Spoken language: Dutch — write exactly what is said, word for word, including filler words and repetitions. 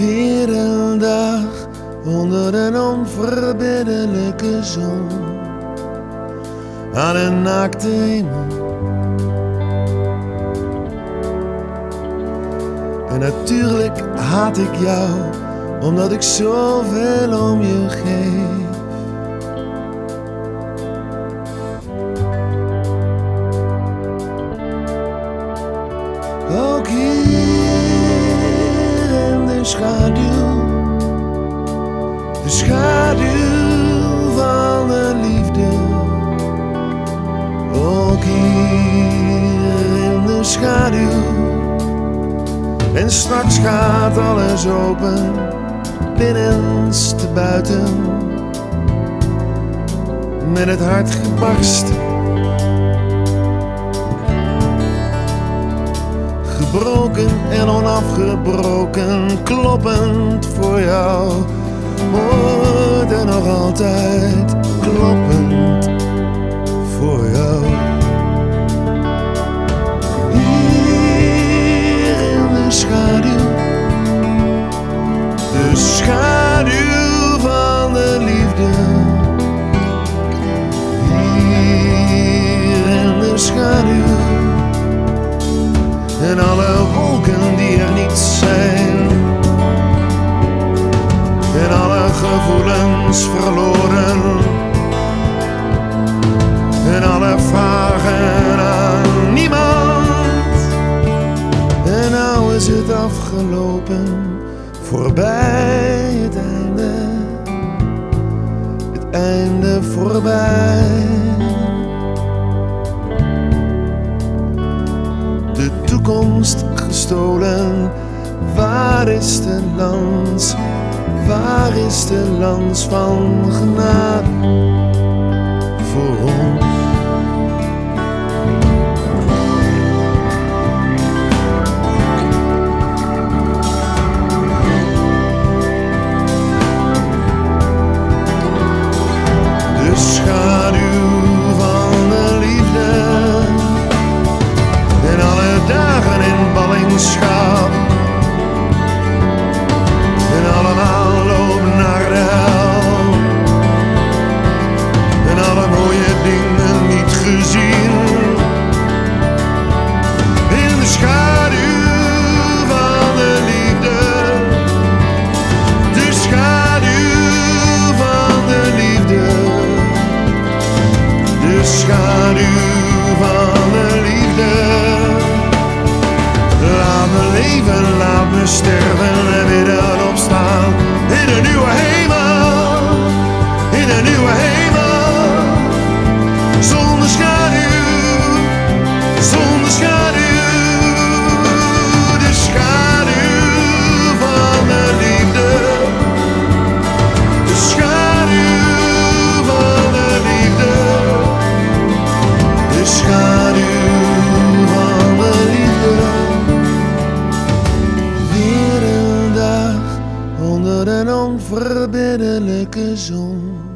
Weer een dag onder een onverbiddelijke zon, aan een naakte hemel. En natuurlijk haat ik jou, omdat ik zoveel om je geef. Ook hier in de schaduw, de schaduw van de liefde. Ook hier in de schaduw. En straks gaat alles open, binnenste buiten. Met het hart gebarsten, gebroken en onafgebroken, kloppend voor jou. Wordt er nog altijd kloppend voor jou. Schaduw, de schaduw van de liefde. Hier in de schaduw. En alle wolken die er niet zijn. En alle gevoelens verloren. En alle vragen aan niemand. En nou is het afgelopen, voorbij het einde, het einde voorbij. De toekomst gestolen, waar is de lans, waar is de lans van genade voor ons? De schaduw van de liefde en alle dagen in ballingschap. En allemaal lopen naar de hel. En alle mooie dingen niet gezien. In de schaduw van de liefde. De schaduw van de liefde. De schaduw van de liefde. Laat me leven, laat me sterven en weer opstaan. In een nieuwe hemel, in een nieuwe hemel. Zonder schaduw, zonder schaduw. De schaduw van de liefde. De schaduw van de liefde. De schaduw van de liefde. Weer een dag onder een onverbiddelijke zon.